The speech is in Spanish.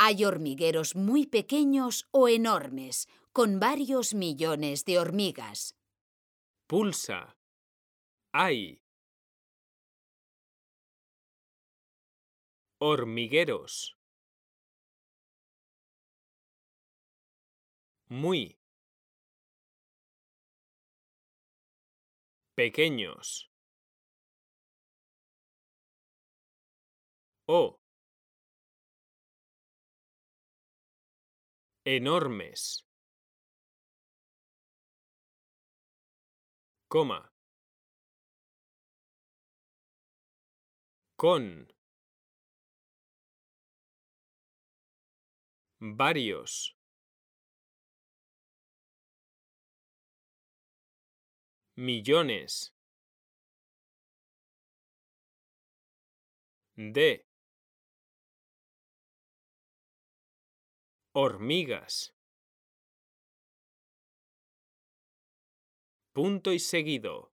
Hay hormigueros muy pequeños o enormes, con varios millones de hormigas. Pulsa. Hay. Hormigueros. Muy. Pequeños. O. Enormes. Coma. Con. Varios. Millones. De. Hormigas. Punto y seguido.